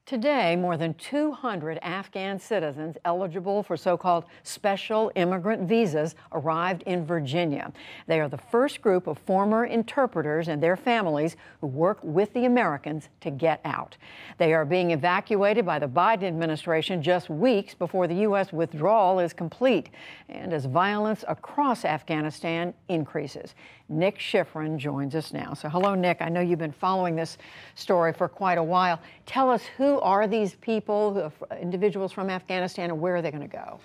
Today, more than 200 Afghan citizens eligible for so-called special immigrant visas arrived in Virginia. They are the first group of former interpreters and their families who work with the Americans to get out. They are being evacuated by the Biden administration just weeks before the U.S. withdrawal is complete and as violence across Afghanistan increases. Nick Schifrin joins us now. So hello, Nick. I know you've been following this story for quite a while. Tell us, who are these people, individuals from Afghanistan, and where are they going to go?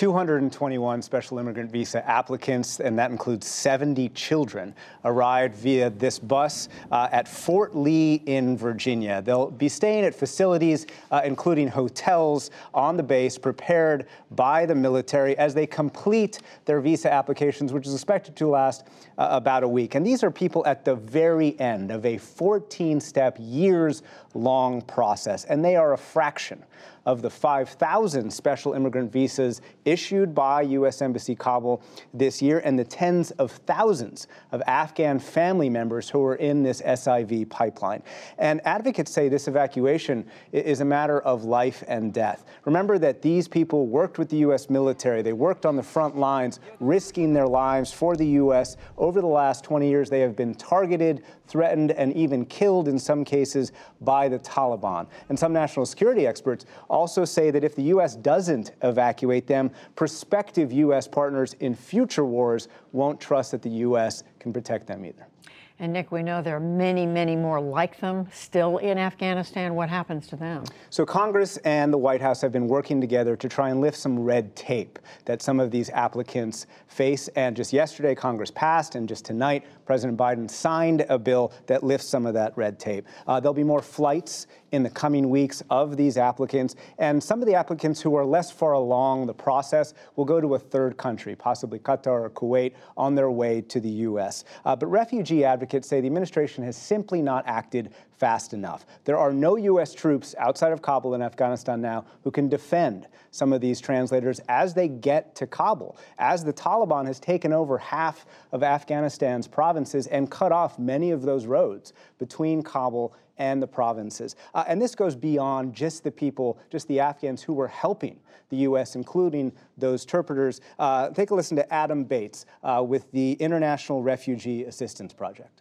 221 special immigrant visa applicants, and that includes 70 children, arrived via this bus at Fort Lee in Virginia. They'll be staying at facilities, including hotels on the base, prepared by the military as they complete their visa applications, which is expected to last about a week. And these are people at the very end of a 14-step, years-long process, and they are a fraction of the 5,000 special immigrant visas issued by U.S. Embassy Kabul this year, and the tens of thousands of Afghan family members who are in this SIV pipeline. And advocates say this evacuation is a matter of life and death. Remember that these people worked with the U.S. military. They worked on the front lines, risking their lives for the U.S. Over the last 20 years, they have been targeted, threatened, and even killed in some cases by the Taliban. And some national security experts also say that if the U.S. doesn't evacuate them, prospective U.S. partners in future wars won't trust that the U.S. can protect them either. And Nick, we know there are many, many more like them still in Afghanistan. What happens to them? So Congress and the White House have been working together to try and lift some red tape that some of these applicants face. And just yesterday, Congress passed, and just tonight, President Biden signed a bill that lifts some of that red tape. There'll be more flights in the coming weeks of these applicants, and some of the applicants who are less far along the process will go to a third country, possibly Qatar or Kuwait, on their way to the U.S. But refugee advocates say the administration has simply not acted fast enough. There are no U.S. troops outside of Kabul in Afghanistan now who can defend some of these translators as they get to Kabul, as the Taliban has taken over half of Afghanistan's provinces and cut off many of those roads between Kabul and the provinces. And this goes beyond just the people, just the Afghans who were helping the U.S., including those interpreters. Take a listen to Adam Bates with the International Refugee Assistance Project.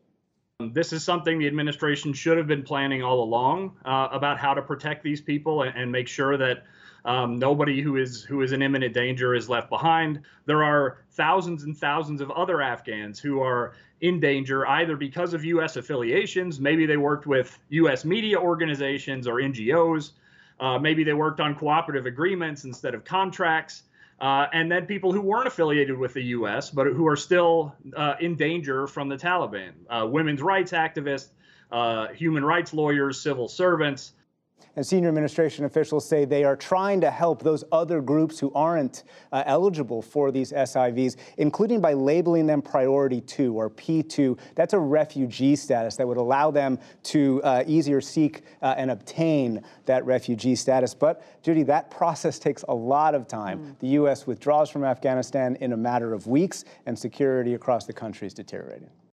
This is something the administration should have been planning all along about how to protect these people and make sure that nobody who is in imminent danger is left behind. There are thousands and thousands of other Afghans who are in danger either because of U.S. affiliations. Maybe they worked with U.S. media organizations or NGOs. Maybe they worked on cooperative agreements instead of contracts. And then people who weren't affiliated with the U.S., but who are still in danger from the Taliban. Women's rights activists, human rights lawyers, civil servants. And senior administration officials say they are trying to help those other groups who aren't eligible for these SIVs, including by labeling them Priority 2 or P2. That's a refugee status that would allow them to easier seek and obtain that refugee status. But, Judy, that process takes a lot of time. The U.S. withdraws from Afghanistan in a matter of weeks, and security across the country is deteriorating.